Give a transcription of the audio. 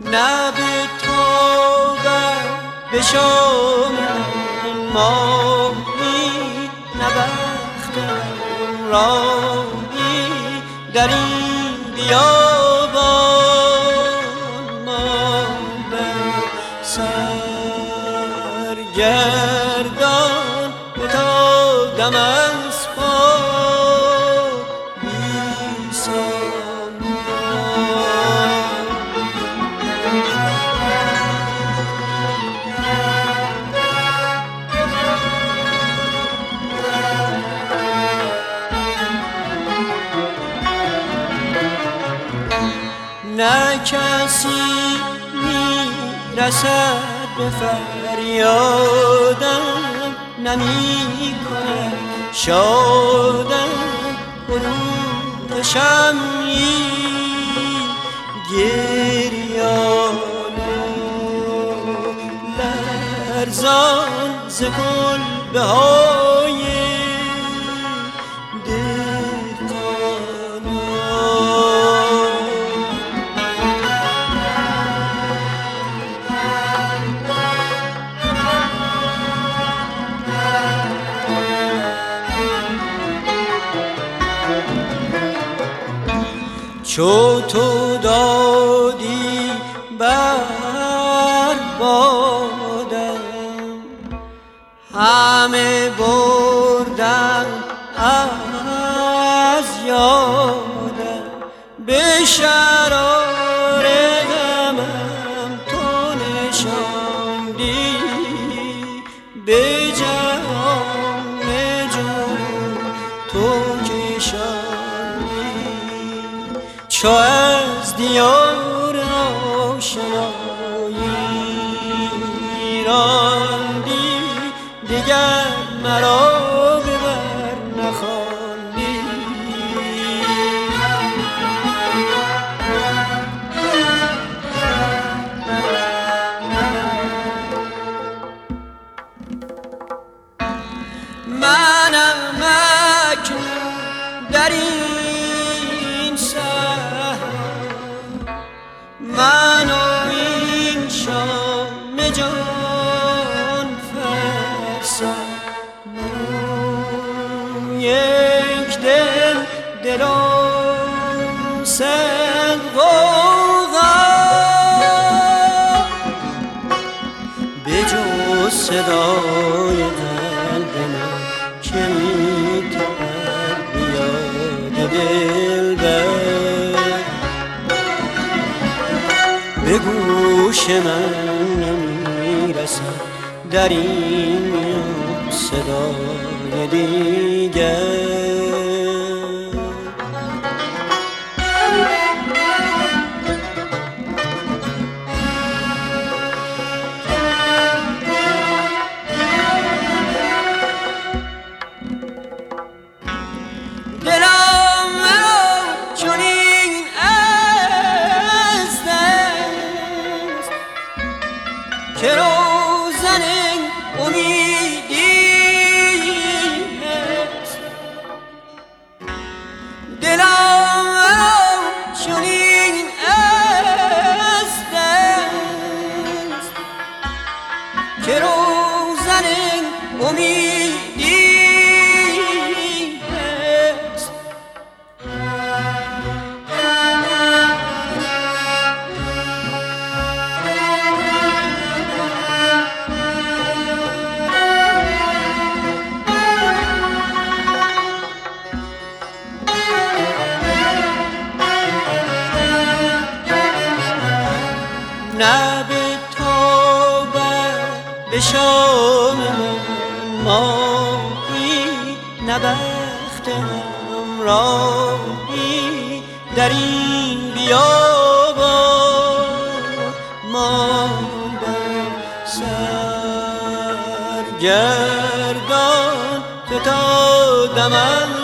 نه به توبه به شام ماهی، نه بختم راهی در این بیابان. ماندم سرگردان فتادم از پا بی سامان. نه کسی میرسد به فریادم، نمی کند شادم فروغ شمعی گریانه. لرزان ز کلبه‌های چو تو دادی بر بادم، همه بردم از یادم. به شرار غمم تو نشاندی، به جهان جنون تو کشاندی. چو از دیار آشنایی راندی، دیگر مرا به بر نخواندی. منم اکنون در این صحرا، من و این شام جان فرسا. یک دل دلم صد غوغا، به جز صدای قلب من که می‌تپد به یاد دلبر. به گوش من نمی‌رسد در این میان صدای دیگر. دلم مرا چنین از دست که روزن امیدی است. دلم مرا چنین از دست که روزن امیدی است. نه به توبه به شام ماهی، نه بختم راهی در این بیابان. ماندم سرگردان فتادم